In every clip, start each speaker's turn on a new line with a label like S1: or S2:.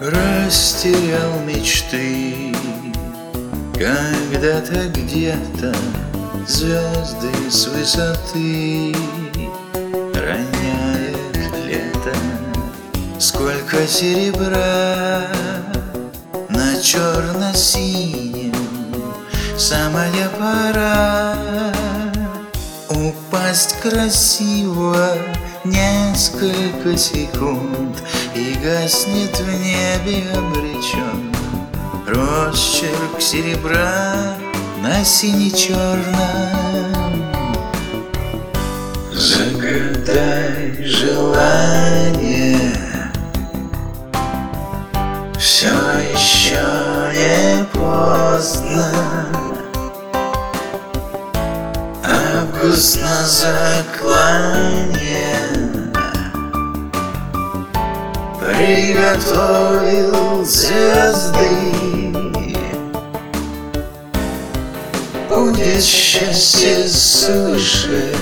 S1: Растерял мечты, когда-то где-то звезды с высоты роняет лето. Сколько серебра на черно-синем, самая пора упасть красиво. Несколько секунд, и гаснет в небе обречен росчерк серебра на сине-черном. Загадай желание, все еще не поздно. Август на заклане приготовил звезды. Будет счастье свыше,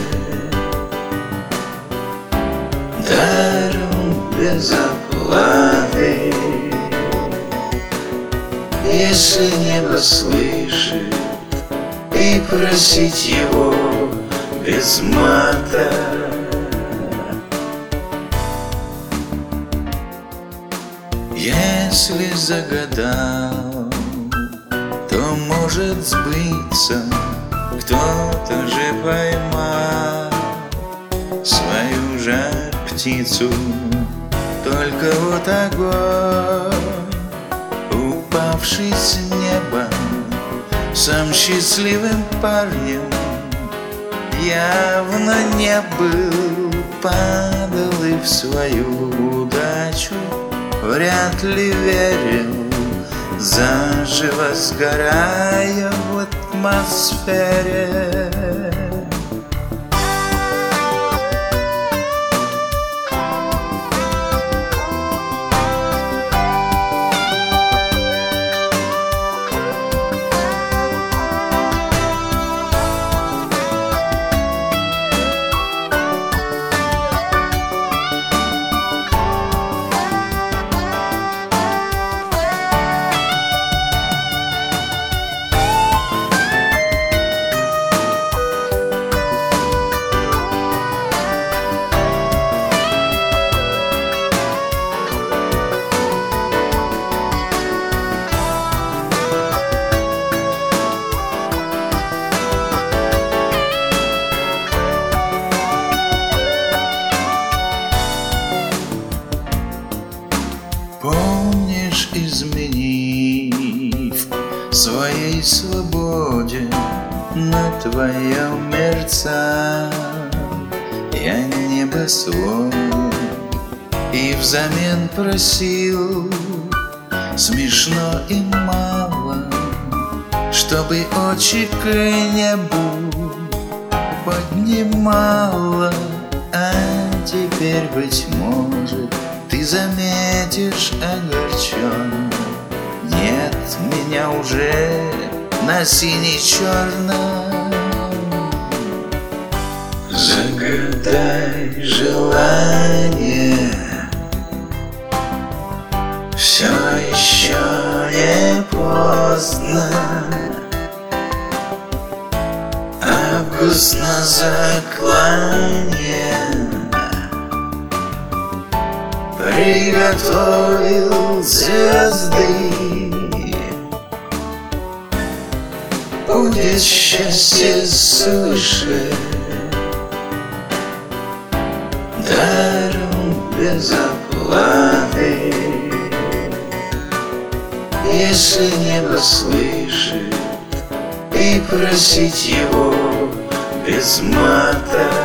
S1: даром без оплаты. Если небо слышит, и просить его без мата. Если загадал, то может сбыться. Кто-то же поймал свою жар-птицу. Только вот огонь, упавший с неба, сам счастливым парнем явно не был. Падал и в свою удачу вряд ли верил, заживо сгорая в атмосфере. Помнишь, изменив своей свободе, на твоем мерцал я небосвод, и взамен просил смешно и мало, чтобы очи к небу поднимала. А теперь, быть может, ты заметишь огорчен, нет меня уже на сине-черном. Загадай желание, все еще не поздно. Август на заклане приготовил звезды. Будет счастье свыше, даром без оплаты. Если небо слышит, и просить его без мата.